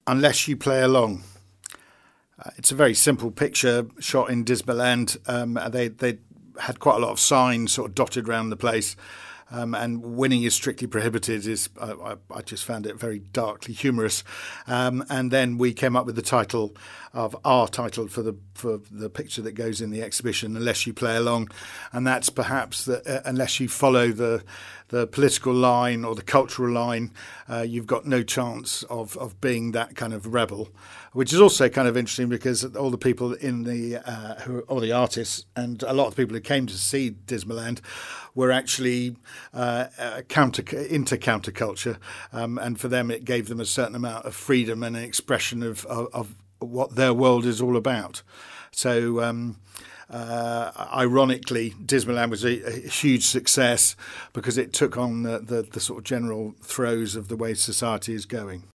Unless You Play Along. It's a very simple picture shot in Dismaland. They had quite a lot of signs sort of dotted around the place. And winning is strictly prohibited I just found it very darkly humorous. And then we came up with the title of our title for the picture that goes in the exhibition, Unless You Play Along. And that's perhaps that unless you follow the political line or the cultural line, you've got no chance of being that kind of rebel, which is also kind of interesting because all the people in all the artists and a lot of the people who came to see Dismaland were actually into counterculture, and for them it gave them a certain amount of freedom and an expression of what their world is all about. So ironically, Dismaland was a huge success because it took on the sort of general throes of the way society is going.